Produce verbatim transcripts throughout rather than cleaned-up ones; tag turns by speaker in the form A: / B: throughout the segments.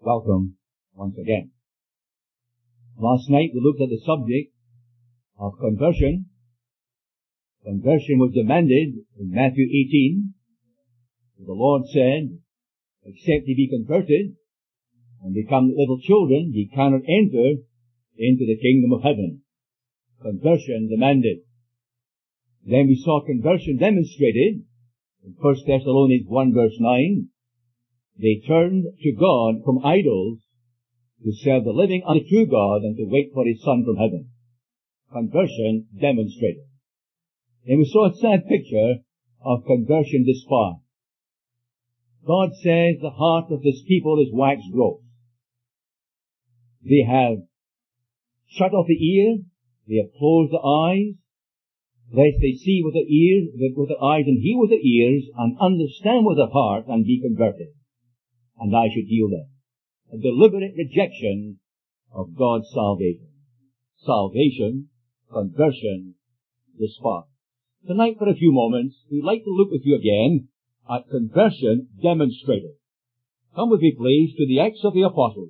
A: Welcome once again. Last night we looked at the subject of conversion. Conversion was demanded in Matthew eighteen. The Lord said, except ye be converted and become little children, ye cannot enter into the kingdom of heaven. Conversion demanded. Then we saw conversion demonstrated in First Thessalonians one verse nine. They turned to God from idols to serve the living and the true God and to wait for His Son from heaven. Conversion demonstrated. And we saw a sad picture of conversion despised. God says the heart of His people is wax gross. They have shut off the ear, they have closed the eyes, lest they see with their ears, with their eyes and hear with their ears, and understand with their heart and be converted. And I should heal them. A deliberate rejection of God's salvation. Salvation, conversion, despise. Tonight for a few moments, we'd like to look with you again at conversion demonstrated. Come with me please to the Acts of the Apostles.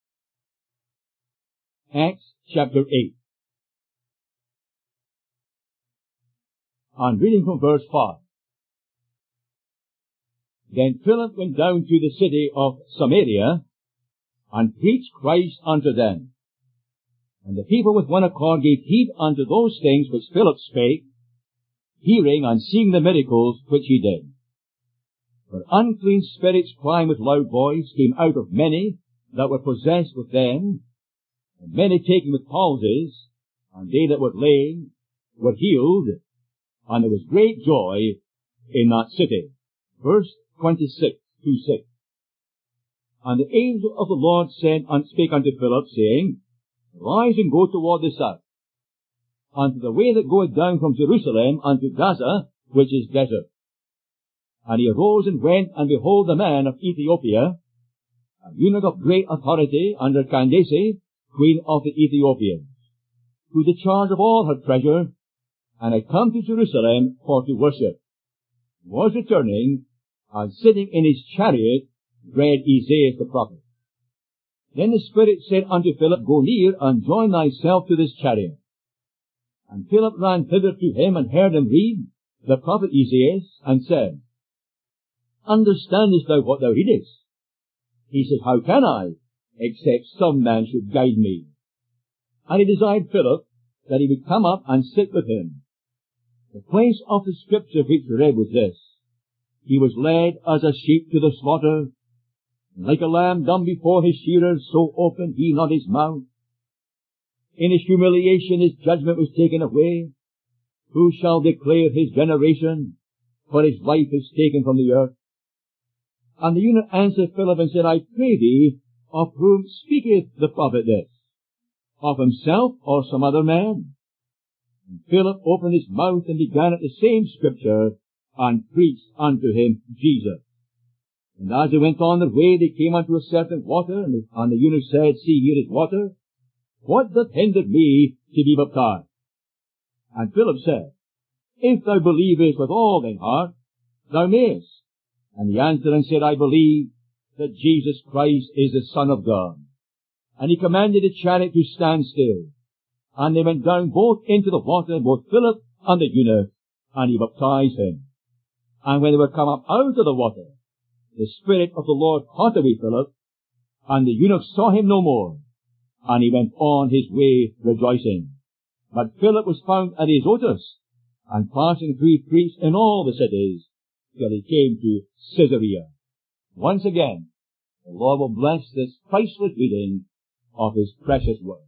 A: Acts chapter eight. I'm reading from verse five. Then Philip went down to the city of Samaria and preached Christ unto them. And the people with one accord gave heed unto those things which Philip spake, hearing and seeing the miracles which he did. For unclean spirits crying with loud voice came out of many that were possessed with them, and many taken with palsies, and they that were lame were healed, and there was great joy in that city. Verse twenty-six to six. And the angel of the Lord said and spake unto Philip, saying, Rise and go toward the south, unto the way that goeth down from Jerusalem unto Gaza, which is desert. And he arose and went, and behold, the man of Ethiopia, a eunuch of great authority under Candace, queen of the Ethiopians, who the charge of all her treasure, and had come to Jerusalem for to worship, was returning, and sitting in his chariot read Isaiah the prophet. Then the Spirit said unto Philip, Go near, and join thyself to this chariot. And Philip ran thither to him, and heard him read the prophet Isaiah, and said, Understandest thou what thou readest? He said, How can I, except some man should guide me? And he desired Philip that he would come up and sit with him. The place of the scripture which we read was this: He was led as a sheep to the slaughter, and like a lamb dumb before his shearers, so opened he not his mouth. In his humiliation his judgment was taken away. Who shall declare his generation? For his life is taken from the earth. And the eunuch answered Philip and said, I pray thee, of whom speaketh the prophet this? Of himself or some other man? And Philip opened his mouth and began at the same scripture, and preached unto him Jesus. And as they went on their way, they came unto a certain water, and the, and the eunuch said, See, here is water. What doth hinder me to be baptized? And Philip said, If thou believest with all thine heart, thou mayest. And he answered and said, I believe that Jesus Christ is the Son of God. And he commanded the chariot to stand still. And they went down both into the water, both Philip and the eunuch, and he baptized him. And when they were come up out of the water, the Spirit of the Lord caught away Philip, and the eunuch saw him no more, and he went on his way rejoicing. But Philip was found at Azotus, and passing through he preached in all the cities, till he came to Caesarea. Once again, the Lord will bless this priceless reading of His precious word.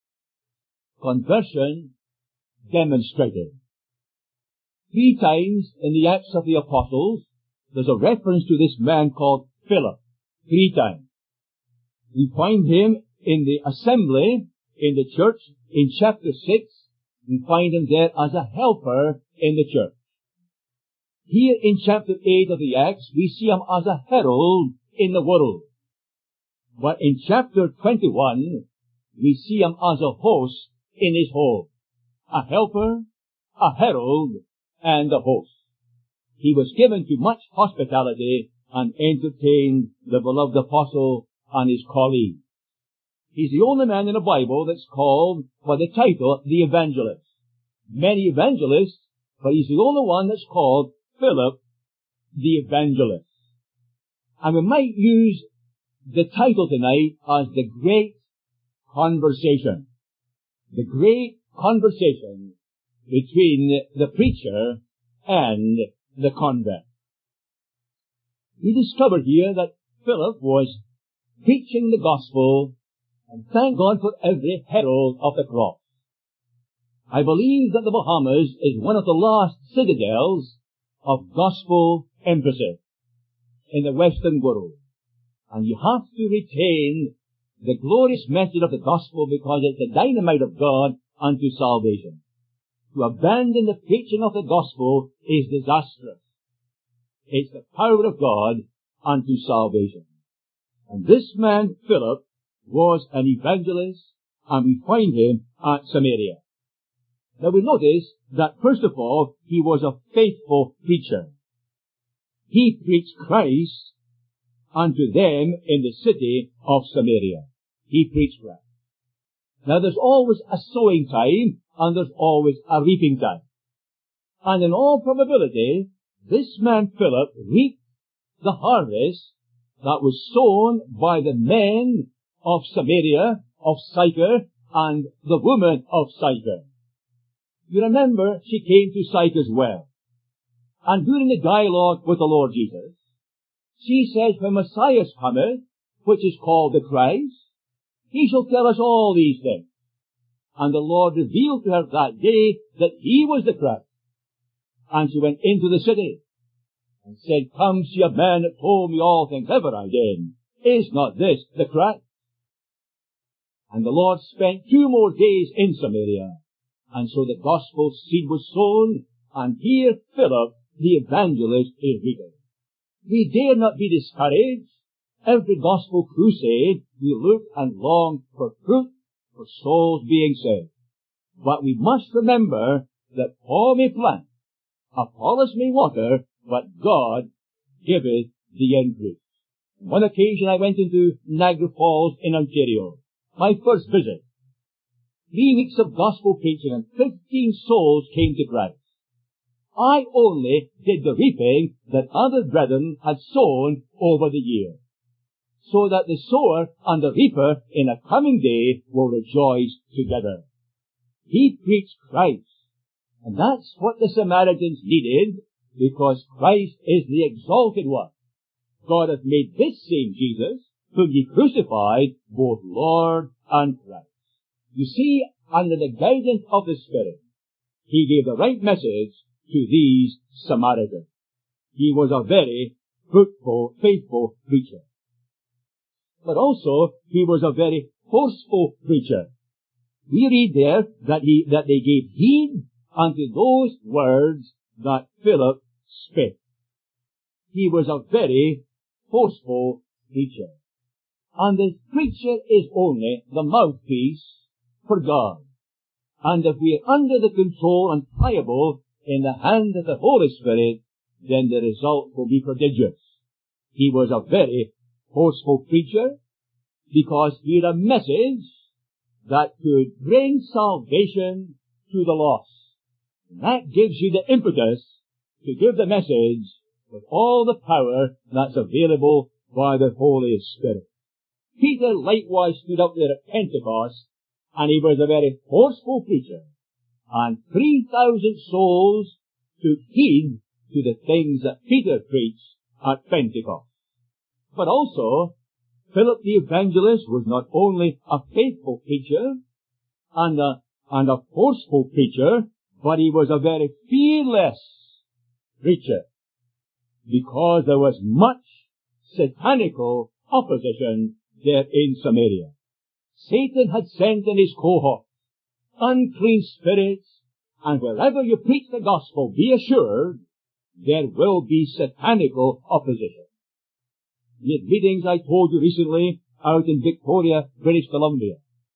A: Conversion demonstrated. Three times in the Acts of the Apostles, there's a reference to this man called Philip. Three times. We find him in the assembly, in the church, in chapter six. We find him there as a helper in the church. Here in chapter eight of the Acts, we see him as a herald in the world. But in chapter twenty-one, we see him as a host in his home. A helper, a herald, and a host. He was given to much hospitality and entertained the beloved apostle and his colleagues. He's the only man in the Bible that's called by the title the evangelist. Many evangelists, but he's the only one that's called Philip the evangelist. And we might use the title tonight as the Great Conversation. The Great Conversation between the preacher and the convert. We discovered here that Philip was preaching the gospel, and thank God for every herald of the cross. I believe that the Bahamas is one of the last citadels of gospel emphasis in the Western world. And you have to retain the glorious message of the gospel because it's the dynamite of God unto salvation. To abandon the preaching of the gospel is disastrous. It's the power of God unto salvation. And this man, Philip, was an evangelist, and we find him at Samaria. Now we notice that, first of all, he was a faithful preacher. He preached Christ unto them in the city of Samaria. He preached Christ. Now there's always a sowing time, and there's always a reaping time. And in all probability, this man Philip reaped the harvest that was sown by the men of Samaria, of Sychar, and the woman of Sychar. You remember, she came to Sychar's well. And during the dialogue with the Lord Jesus, she says, when Messiah cometh, which is called the Christ, he shall tell us all these things. And the Lord revealed to her that day that he was the Christ. And she went into the city and said, come see a man that told me all things ever I did. Is not this the Christ? And the Lord spent two more days in Samaria. And so the gospel seed was sown, and here Philip, the evangelist, is reaping. We dare not be discouraged. Every gospel crusade, we look and long for fruit, for souls being saved. But we must remember that Paul may plant, Apollos may water, but God giveth the increase. On one occasion I went into Niagara Falls in Ontario, my first visit. Three weeks of gospel preaching and fifteen souls came to Christ. I only did the reaping that other brethren had sown over the year, so that the sower and the reaper in a coming day will rejoice together. He preached Christ, and that's what the Samaritans needed, because Christ is the exalted one. God hath made this same Jesus, whom ye crucified, both Lord and Christ. You see, under the guidance of the Spirit, he gave the right message to these Samaritans. He was a very fruitful, faithful preacher. But also, he was a very forceful preacher. We read there that he, that they gave heed unto those words that Philip spake. He was a very forceful preacher. And the preacher is only the mouthpiece for God. And if we are under the control and pliable in the hand of the Holy Spirit, then the result will be prodigious. He was a very forceful preacher because he had a message that could bring salvation to the lost. And that gives you the impetus to give the message with all the power that's available by the Holy Spirit. Peter likewise stood up there at Pentecost, and he was a very forceful preacher, and three thousand souls took heed to the things that Peter preached at Pentecost. But also, Philip the evangelist was not only a faithful preacher and a, and a forceful preacher, but he was a very fearless preacher, because there was much satanical opposition there in Samaria. Satan had sent in his cohort unclean spirits, and wherever you preach the gospel, be assured there will be satanical opposition. In meetings I told you recently out in Victoria, British Columbia,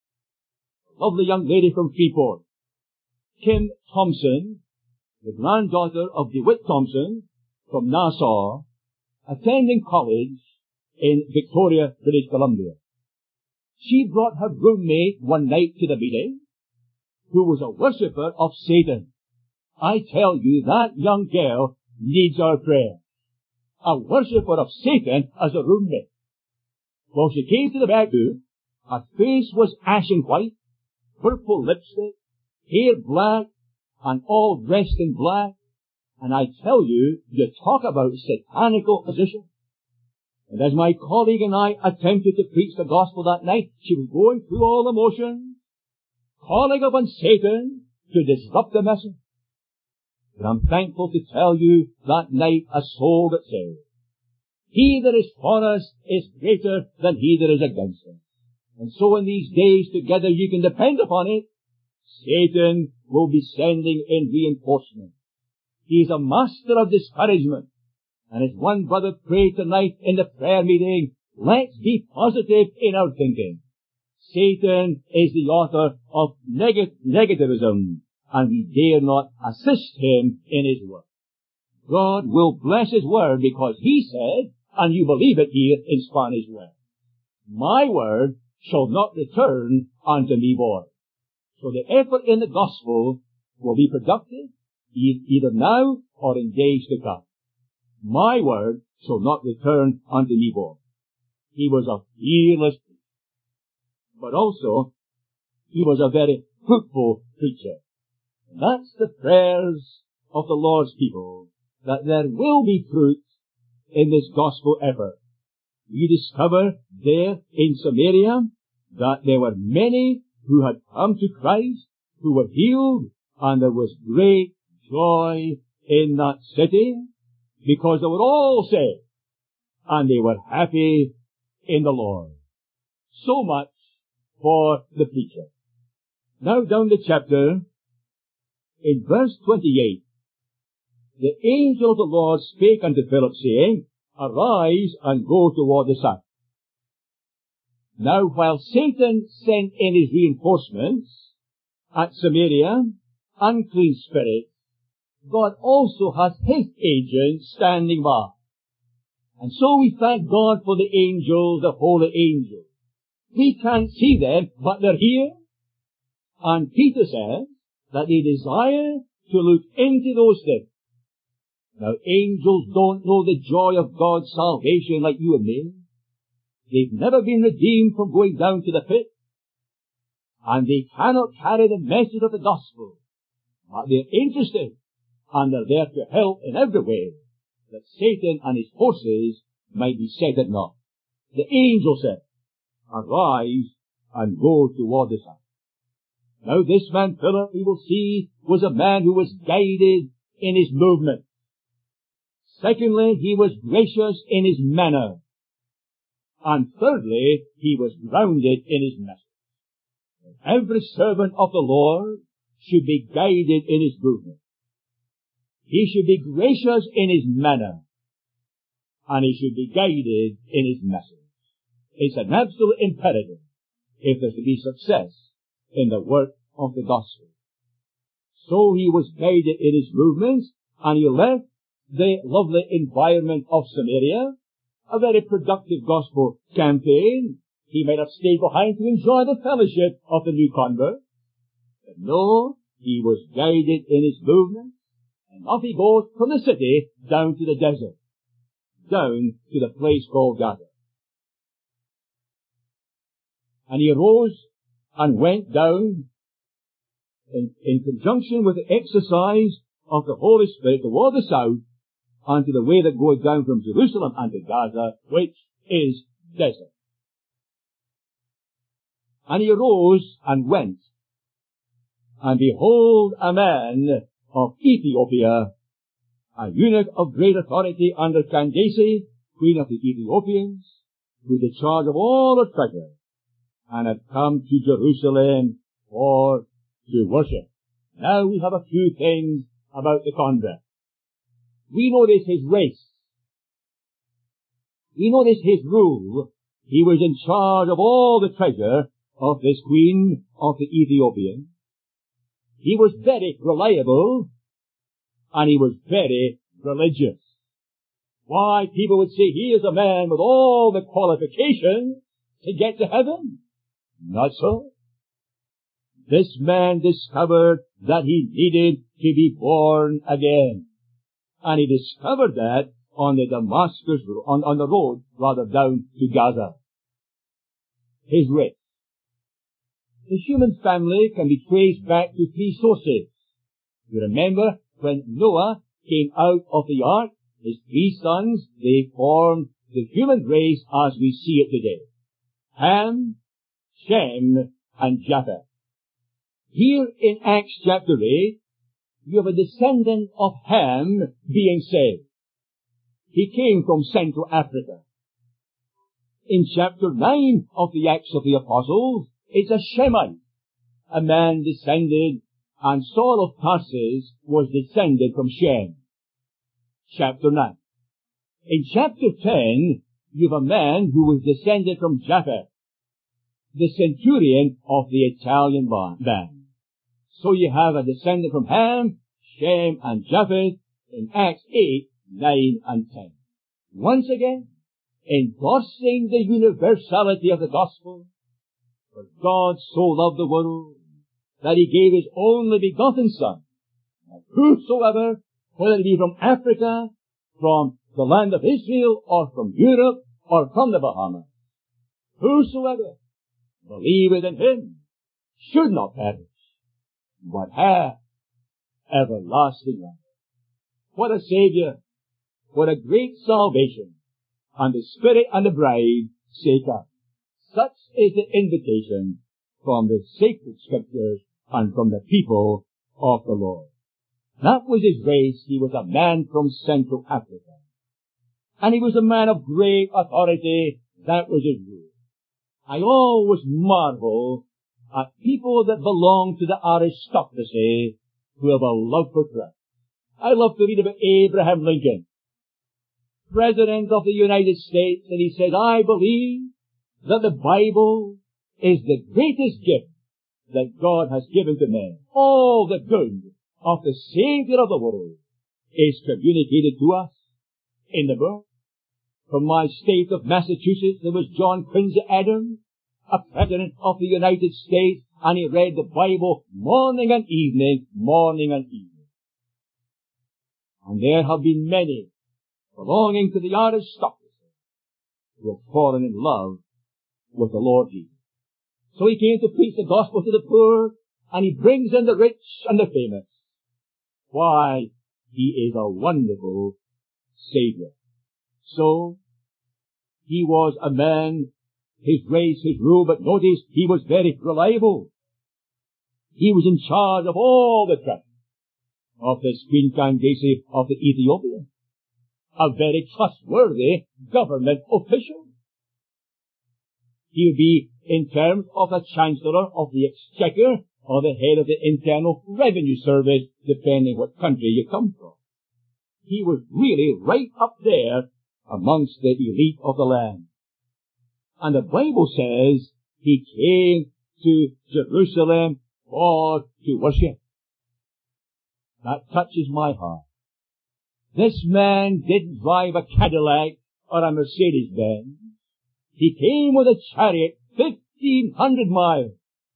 A: a lovely young lady from Freeport, Kim Thompson, the granddaughter of DeWitt Thompson from Nassau, attending college in Victoria, British Columbia. She brought her roommate one night to the meeting, who was a worshipper of Satan. I tell you, that young girl needs our prayer. A worshipper of Satan as a roommate. Well, she came to the bedroom. Her face was ashen white, purple lipstick, hair black, and all dressed in black. And I tell you, you talk about satanical position. And as my colleague and I attempted to preach the gospel that night, she was going through all the motions, calling upon Satan to disrupt the message. But I'm thankful to tell you that night a soul got saved. He that is for us is greater than he that is against us. And so in these days together you can depend upon it. Satan will be sending in reinforcement. He is a master of discouragement. And as one brother prayed tonight in the prayer meeting, let's be positive in our thinking. Satan is the author of neg- negativism, and we dare not assist him in his work. God will bless his word because he said, and you believe it here in Spanish word, my word shall not return unto me void. So the effort in the gospel will be productive e- either now or in days to come. My word shall not return unto me void. He was a fearless preacher, but also he was a very fruitful preacher. And that's the prayers of the Lord's people, that there will be fruit in this gospel effort. We discover there in Samaria that there were many who had come to Christ, who were healed, and there was great joy in that city, because they were all saved, and they were happy in the Lord. So much for the preacher. Now down the chapter, in verse twenty-eight, the angel of the Lord spake unto Philip, saying, Arise and go toward the south. Now while Satan sent in his reinforcements at Samaria, unclean spirits, God also has his agents standing by. And so we thank God for the angels, the holy angels. We can't see them, but they're here. And Peter says that they desire to look into those things. Now, angels don't know the joy of God's salvation like you and me. They've never been redeemed from going down to the pit. And they cannot carry the message of the gospel. But they're interested, and they're there to help in every way, that Satan and his forces might be set at naught. The angel said, Arise and go toward the south. Now this man Philip, we will see, was a man who was guided in his movement. Secondly, he was gracious in his manner. And thirdly, he was grounded in his message. Every servant of the Lord should be guided in his movement. He should be gracious in his manner, and he should be guided in his message. It's an absolute imperative if there's to be success in the work of the gospel. So he was guided in his movements, and he left the lovely environment of Samaria, a very productive gospel campaign. He might have stayed behind to enjoy the fellowship of the new convert. But no, he was guided in his movements, and off he goes from the city down to the desert, down to the place called Gaza. And he arose and went down in, in conjunction with the exercise of the Holy Spirit toward the south, unto the way that goes down from Jerusalem unto Gaza, which is desert. And he arose and went, and behold, a man of Ethiopia, a eunuch of great authority under Candace, queen of the Ethiopians, with the charge of all her treasure, and had come to Jerusalem for to worship. Now we have a few things about the convert. We notice his race. We notice his rule. He was in charge of all the treasure of this queen of the Ethiopians. He was very reliable, and he was very religious. Why, people would say he is a man with all the qualifications to get to heaven. Not so. This man discovered that he needed to be born again. And he discovered that on the Damascus, on, on the road, rather, down to Gaza. His race. The human family can be traced back to three sources. You remember when Noah came out of the ark, his three sons, they formed the human race as we see it today. Ham, Shem, and Japheth. Here in Acts chapter eight, you have a descendant of Ham being saved. He came from Central Africa. In chapter nine of the Acts of the Apostles, it's a Shemite, a man descended, and Saul of Tarsus was descended from Shem. Chapter nine. In chapter ten, you have a man who was descended from Japheth, the centurion of the Italian band. So you have a descendant from Ham, Shem, and Japheth in Acts eight, nine, and ten. Once again, endorsing the universality of the gospel. For God so loved the world that he gave his only begotten Son, that whosoever, whether it be from Africa, from the land of Israel, or from Europe, or from the Bahamas, whosoever believeth in him should not perish, but have everlasting life. What a Saviour! What a great salvation! And the Spirit and the bride say come. Such is the invitation from the sacred scriptures and from the people of the Lord. That was his race. He was a man from Central Africa. And he was a man of great authority. That was his rule. I always marvel at people that belong to the aristocracy who have a love for Christ. I love to read about Abraham Lincoln, President of the United States, and he said, I believe that the Bible is the greatest gift that God has given to men. All the good of the Savior of the world is communicated to us in the book. From my state of Massachusetts, there was John Quincy Adams, a President of the United States, and he read the Bible morning and evening, morning and evening. And there have been many belonging to the aristocracy who have fallen in love with the Lord Jesus. So he came to preach the gospel to the poor, and he brings in the rich and the famous. Why, he is a wonderful Savior. So, he was a man, his race, his rule, but notice, he was very reliable. He was in charge of all the traffic of this Queen Candace of the Ethiopian. A very trustworthy government official. He would be in terms of the Chancellor of the Exchequer or the head of the Internal Revenue Service, depending what country you come from. He was really right up there amongst the elite of the land. And the Bible says he came to Jerusalem for to worship. That touches my heart. This man didn't drive a Cadillac or a Mercedes-Benz. He came with a chariot fifteen hundred miles.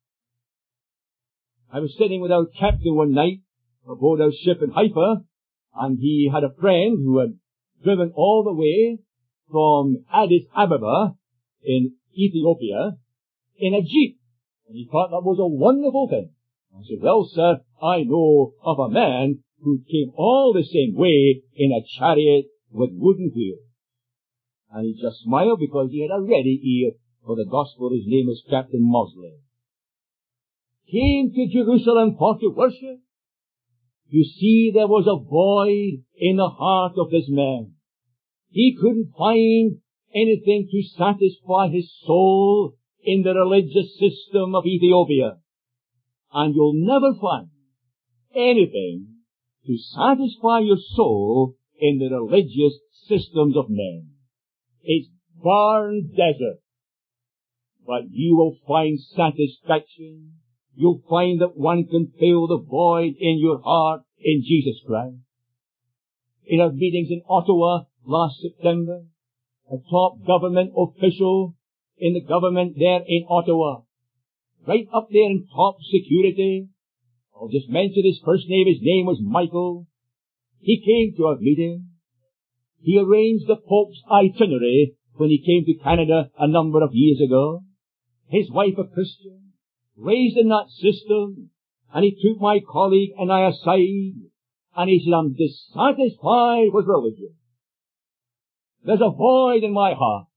A: I was sitting with our captain one night aboard our ship in Haifa, and he had a friend who had driven all the way from Addis Ababa in Ethiopia in a jeep. And he thought that was a wonderful thing. I said, well, sir, I know of a man who came all the same way in a chariot with wooden wheels. And he just smiled because he had a ready ear for the gospel. His name was Captain Mosley. Came to Jerusalem for to worship. You see, there was a void in the heart of this man. He couldn't find anything to satisfy his soul in the religious system of Ethiopia. And you'll never find anything to satisfy your soul in the religious systems of men. It's barren desert. But you will find satisfaction. You'll find that one can fill the void in your heart in Jesus Christ. In our meetings in Ottawa last September, a top government official in the government there in Ottawa, right up there in top security. I'll just mention his first name. His name was Michael. He came to our meeting. He arranged the Pope's itinerary when he came to Canada a number of years ago. His wife, a Christian, raised in that system, and he took my colleague and I aside, and he said, I'm dissatisfied with religion. There's a void in my heart.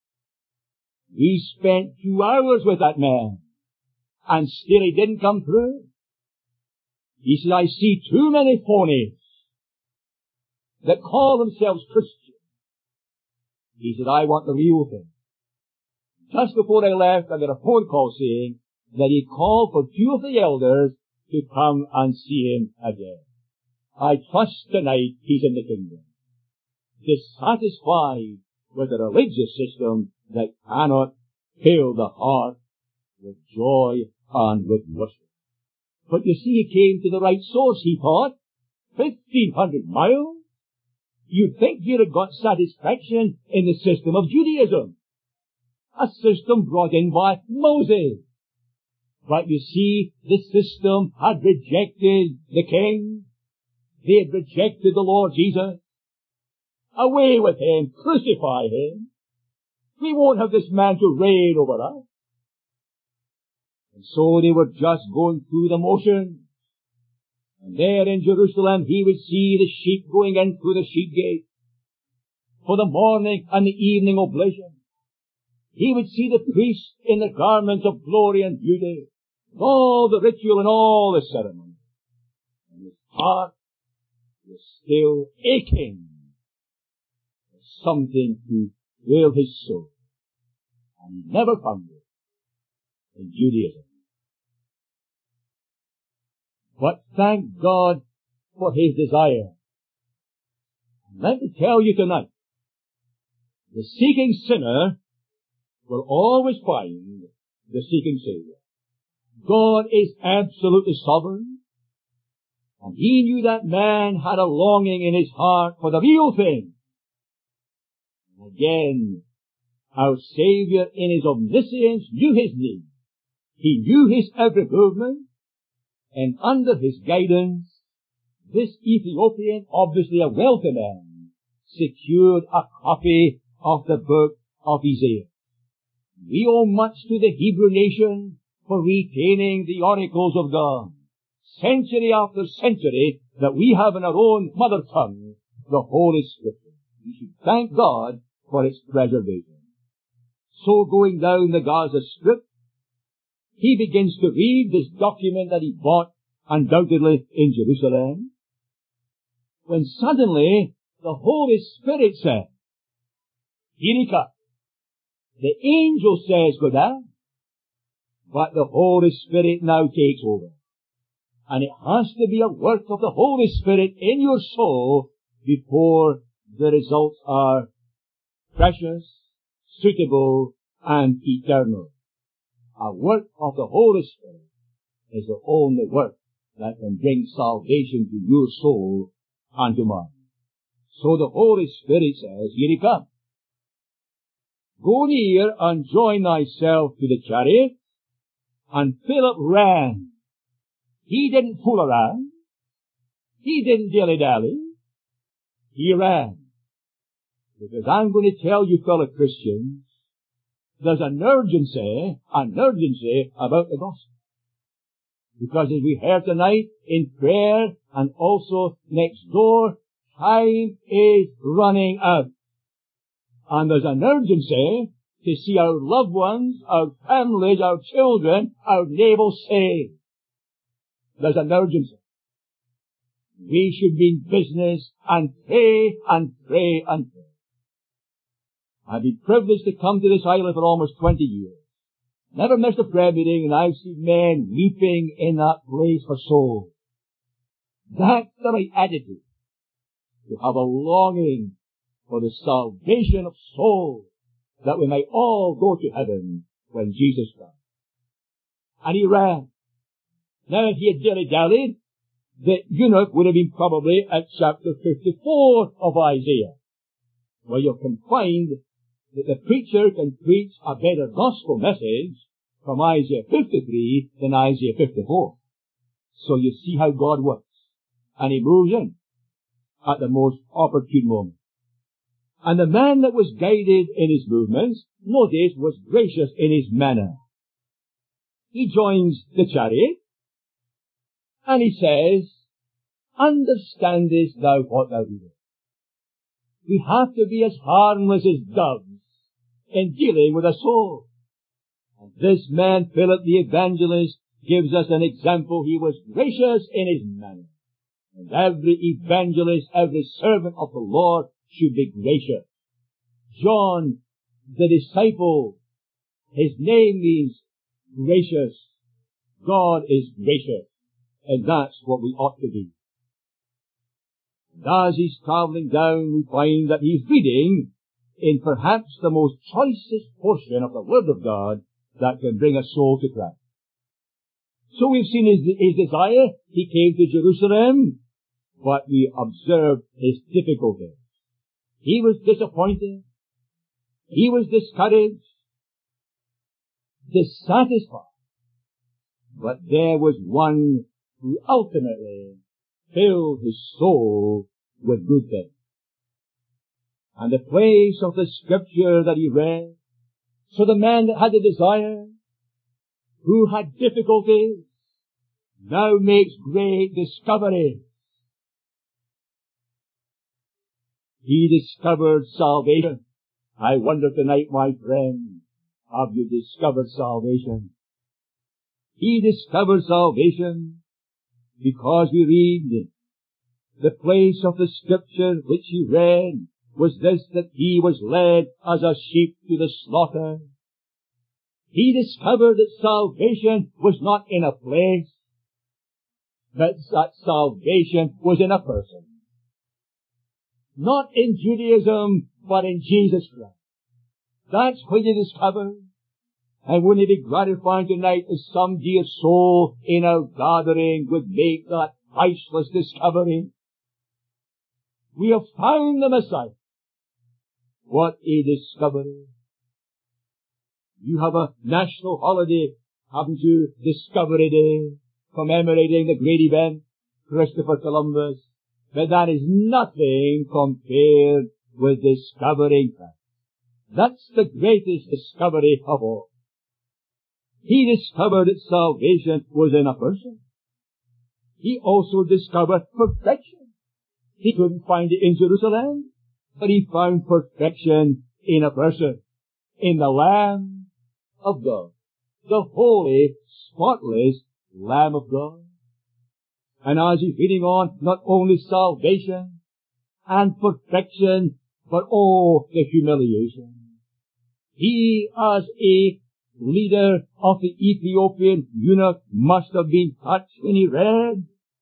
A: We spent two hours with that man, and still he didn't come through. He said, I see too many phonies that call themselves Christians. He said, I want the real thing. Just before I left, I got a phone call saying that he called for two of the elders to come and see him again. I trust tonight he's in the kingdom, dissatisfied with a religious system that cannot fill the heart with joy and with worship. But you see, he came to the right source, he thought. Fifteen hundred miles? You'd think you'd have got satisfaction in the system of Judaism, a system brought in by Moses. But you see, the system had rejected the King. They had rejected the Lord Jesus. Away with him, crucify him. We won't have this man to reign over us. And so they were just going through the motions. And there in Jerusalem he would see the sheep going in through the sheep gate for the morning and the evening oblation. He would see the priests in the garments of glory and beauty, all the ritual and all the ceremony. And his heart was still aching for something to fill his soul. And he never found it in Judaism. But thank God for his desire. And let me tell you tonight, the seeking sinner will always find the seeking Savior. God is absolutely sovereign, and he knew that man had a longing in his heart for the real thing. And again, our Savior in his omniscience knew his need. He knew his every movement. And under his guidance, this Ethiopian, obviously a wealthy man, secured a copy of the book of Isaiah. We owe much to the Hebrew nation for retaining the oracles of God. Century after century that we have in our own mother tongue, the Holy Scripture. We should thank God for its preservation. So going down the Gaza Strip, he begins to read this document that he bought undoubtedly in Jerusalem, when suddenly the Holy Spirit said, here he comes. The angel says go down, but the Holy Spirit now takes over. And it has to be a work of the Holy Spirit in your soul before the results are precious, suitable, and eternal. A work of the Holy Spirit is the only work that can bring salvation to your soul and to mine. So the Holy Spirit says, here he comes. Go near and join thyself to the chariot. And Philip ran. He didn't fool around. He didn't dilly-dally. He ran. Because I'm going to tell you, fellow Christians, there's an urgency, an urgency about the gospel. Because as we heard tonight in prayer and also next door, time is running out. And there's an urgency to see our loved ones, our families, our children, our neighbors saved. There's an urgency. We should be in business and pray and pray and pray. I've been privileged to come to this island for almost twenty years. Never missed a prayer meeting, and I've seen men weeping in that place for souls. That's the right attitude. To have a longing for the salvation of souls, that we might all go to heaven when Jesus comes. And he ran. Now if he had dilly-dallied, the eunuch would have been probably at chapter fifty-four of Isaiah. where you can find that the preacher can preach a better gospel message from Isaiah fifty-three than Isaiah fifty-four. So you see how God works. And He moves in at the most opportune moment. And the man that was guided in his movements, notice, was gracious in his manner. He joins the chariot, and he says, understandest thou what thou doest? We have to be as harmless as doves in dealing with a soul. And this man, Philip the evangelist, gives us an example. He was gracious in his manner. And every evangelist, every servant of the Lord should be gracious. John, the disciple, his name means gracious. God is gracious. And that's what we ought to be. And as he's traveling down, we find that he's reading in perhaps the most choicest portion of the Word of God that can bring a soul to Christ. So we've seen his, his desire. He came to Jerusalem, but we observed his difficulties. He was disappointed. He was discouraged, dissatisfied. But there was one who ultimately filled his soul with good things. And the place of the scripture that he read, so the man that had a desire, who had difficulties, now makes great discoveries. He discovered salvation. I wonder tonight, my friend, have you discovered salvation? He discovered salvation because we read the place of the scripture which he read was this, that he was led as a sheep to the slaughter. He discovered that salvation was not in a place, but that salvation was in a person. Not in Judaism, but in Jesus Christ. That's what he discovered. And wouldn't it be gratifying tonight if some dear soul in our gathering would make that priceless discovery? We have found the Messiah. What a discovery. You have a national holiday, haven't you? Discovery Day, commemorating the great event, Christopher Columbus. But that is nothing compared with discovering Christ. That's the greatest discovery of all. He discovered that salvation was in a person. He also discovered perfection. He couldn't find it in Jerusalem, but he found perfection in a person, in the Lamb of God, the holy, spotless Lamb of God. And as he's reading on, not only salvation and perfection, but oh, the humiliation. He, as a leader of the Ethiopian eunuch, must have been touched when he read.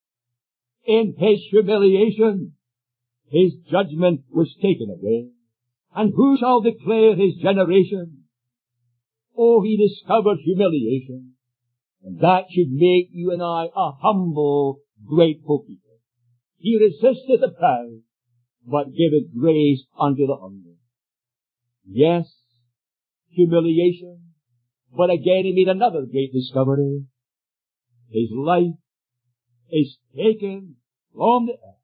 A: In his humiliation, his judgment was taken away. And who shall declare his generation? Oh, he discovered humiliation. And that should make you and I a humble, grateful people. He resisteth the proud, but giveth grace unto the humble. Yes, humiliation. But again he made another great discovery. His life is taken from the earth.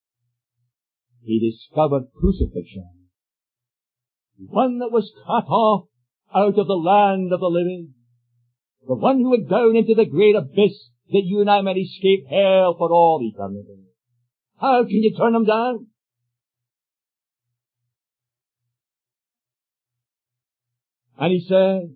A: He discovered crucifixion. One that was cut off out of the land of the living. The one who went down into the great abyss that you and I might escape hell for all eternity. How can you turn him down? And he says,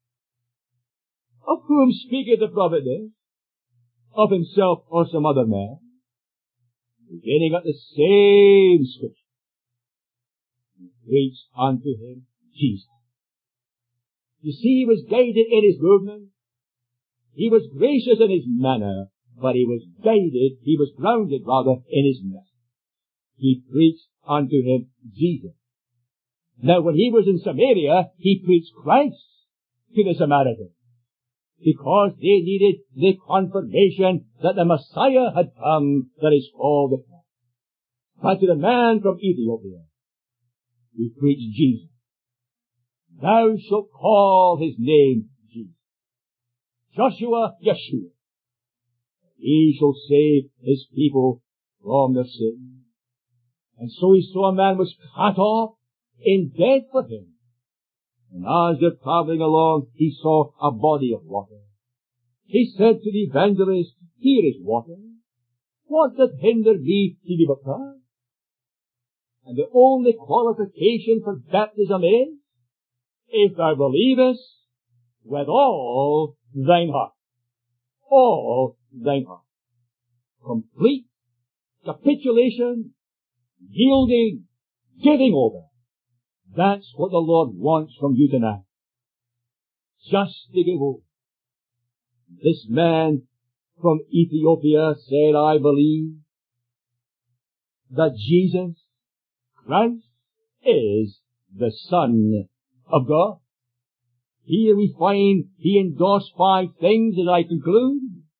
A: of whom speaketh the prophet this? Of himself or some other man? Beginning at the same scripture. He preached unto him Jesus. You see, he was guided in his movement. He was gracious in his manner, but he was guided, he was grounded rather, in his message. He preached unto him Jesus. Now when he was in Samaria, he preached Christ to the Samaritans, because they needed the confirmation that the Messiah had come, that is called the Christ. But to the man from Ethiopia, we preach Jesus. Thou shalt call his name Jesus. Joshua, Yeshua. He shall save his people from their sins. And so he saw a man was cut off in death for him. And as they're traveling along, he saw a body of water. He said to the evangelist, here is water. What doth hinder thee to be baptized? And the only qualification for baptism is, if thou believest with all thine heart. All thine heart. Complete capitulation, yielding, giving over. That's what the Lord wants from you tonight. Just to give over. This man from Ethiopia said, I believe that Jesus Christ is the Son of God. Here we find he endorsed five things as I conclude.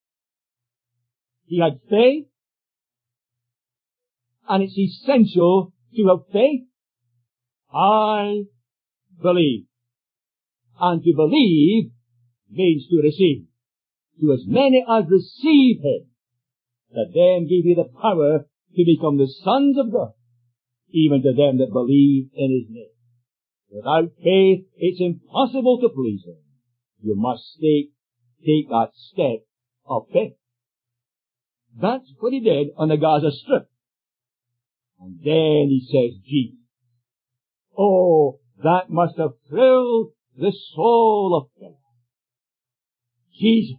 A: He had faith, and it's essential to have faith. I believe. And to believe means to receive. To as many as receive him, that then give you the power to become the sons of God, even to them that believe in his name. Without faith, it's impossible to please him. You must take, take that step of faith. That's what he did on the Gaza Strip. And then he says, Jesus. Oh, that must have thrilled the soul of Philip. Jesus.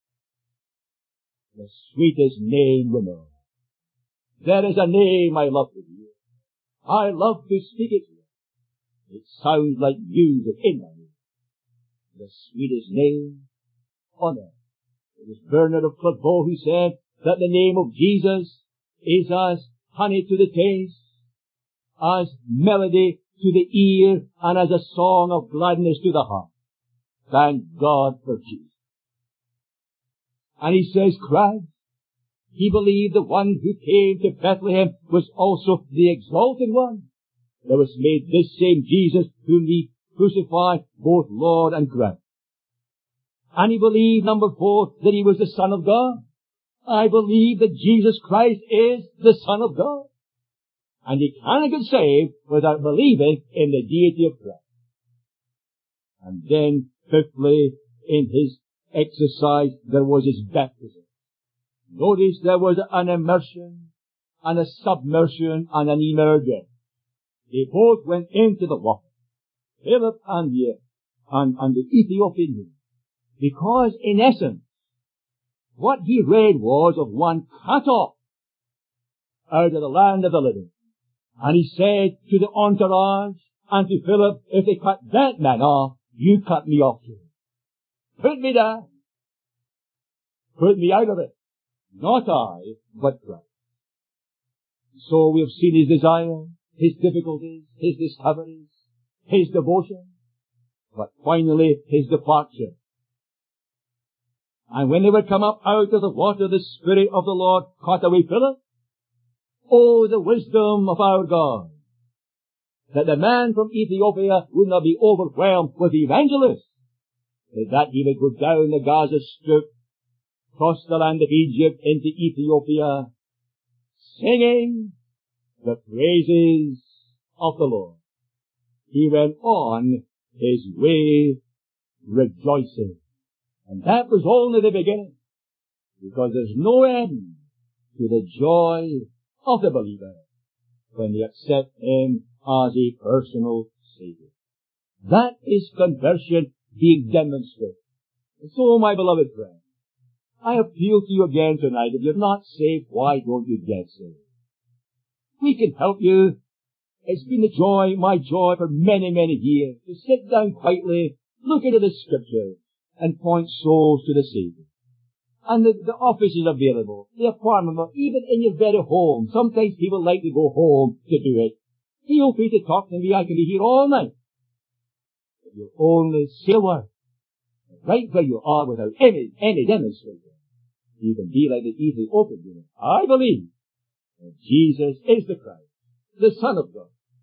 A: The sweetest name we know. There is a name I love to hear. I love to speak it. It sounds like music in my ear. The sweetest name on earth. It was Bernard of Clairvaux who said that the name of Jesus is as honey to the taste, as melody to the ear, and as a song of gladness to the heart. Thank God for Jesus. And he says, Christ, he believed the one who came to Bethlehem was also the exalted one. That was made this same Jesus whom he crucified, both Lord and Christ. And he believed, number four, that he was the Son of God. I believe that Jesus Christ is the Son of God. And you cannot get saved without believing in the deity of Christ. And then, fifthly, in his exercise, there was his baptism. Notice there was an immersion, and a submersion, and an emergence. They both went into the water. Philip and the, and, and the Ethiopian. Because, in essence, what he read was of one cut off out of the land of the living. And he said to the entourage and to Philip, if they cut that man off, you cut me off too. Put me down. Put me out of it. Not I, but Christ. So we have seen his desire, his difficulties, his discoveries, his devotion, but finally his departure. And when they would come up out of the water, the Spirit of the Lord caught away Philip. Oh, the wisdom of our God! That the man from Ethiopia would not be overwhelmed with evangelists, but that he would go down the Gaza Strip, cross the land of Egypt into Ethiopia, singing the praises of the Lord. He went on his way rejoicing. And that was only the beginning, because there's no end to the joy of the believer when they accept him as a personal Savior. That is conversion being demonstrated. And so, my beloved friend, I appeal to you again tonight. If you're not saved, why don't you get saved? We can help you. It's been the joy, my joy for many, many years, to sit down quietly, look into the Scriptures, and point souls to the Savior. And the, the office is available, the apartment, even in your very home. Sometimes people like to go home to do it. Feel free to talk to me. I can be here all night. If you only say a word, right where you are without any, any demonstration, you can be like the Ethiopian. I believe that Jesus is the Christ, the Son of God.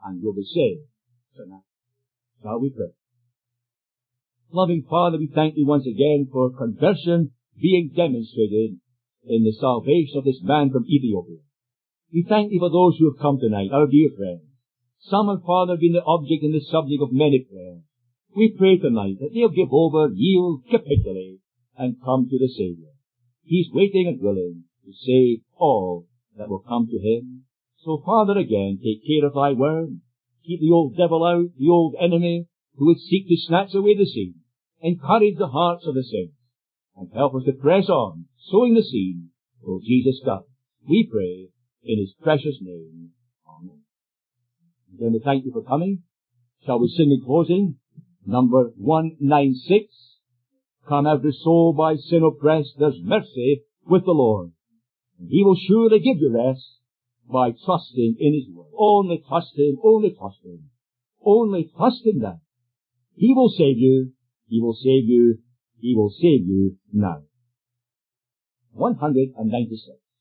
A: and you'll be saved tonight. Shall we pray? Loving Father, we thank Thee once again for conversion being demonstrated in the salvation of this man from Ethiopia. We thank Thee for those who have come tonight, our dear friends. Some have, Father, been the object and the subject of many prayers. We pray tonight that they'll give over, yield, capitulate, and come to the Saviour. He's waiting and willing to save all that will come to Him. So, Father, again, take care of Thy word. Keep the old devil out, the old enemy, who would seek to snatch away the seed. Encourage the hearts of the saints, and help us to press on, sowing the seed, till Jesus comes. We pray in His precious name. Amen. Again, we thank you for coming. Shall we sing in closing? Number one ninety-six. Come every soul by sin oppressed, there's mercy with the Lord. And He will surely give you rest by trusting in His word. Only trust Him, only trust Him. Only trust Him that He will save you, He will save you, He will save you now. one ninety-six.